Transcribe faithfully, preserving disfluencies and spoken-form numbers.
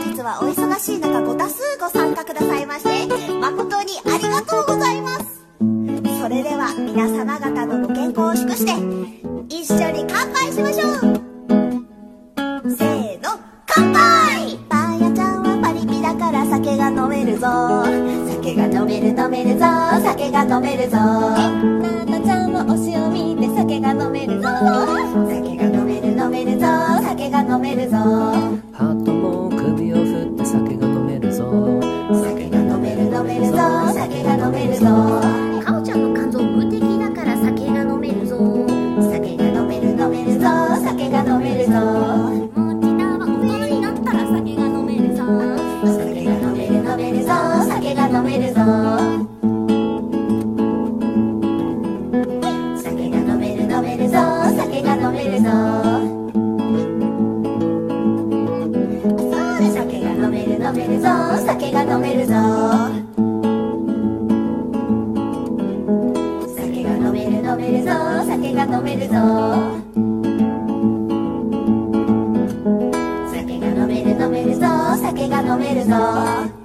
日はお忙しい中ご多数ご参加くださいまして誠にありがとうございます。それでは皆様方のご健康を祝して一緒に乾杯しましょう。せーの、乾杯。パン屋ちゃんはパリピだから酒が飲めるぞ。酒が飲める飲めるぞ。酒が飲めるぞ。ななちゃんは推しを見て酒が飲めるぞ。酒が飲める飲めるぞ。酒が飲めるぞ。 ハートも首を振って酒が飲めるぞ。 酒が飲める飲めるぞ。酒が飲めるぞ。 かおちゃんの肝臓無敵だから酒が飲めるぞ。 酒が飲める飲めるぞ。酒が飲めるぞ。 もちたは大人になったら酒が飲めるぞ。 酒が飲める飲めるぞ。酒が飲めるぞ。酒が飲める飲めるぞ。酒が飲めるぞ。そうだ、酒が飲める飲めるぞ。酒が飲めるぞ。酒が飲める飲めるぞ。酒が飲めるぞ。酒が飲める飲めるぞ。酒が飲めるぞ。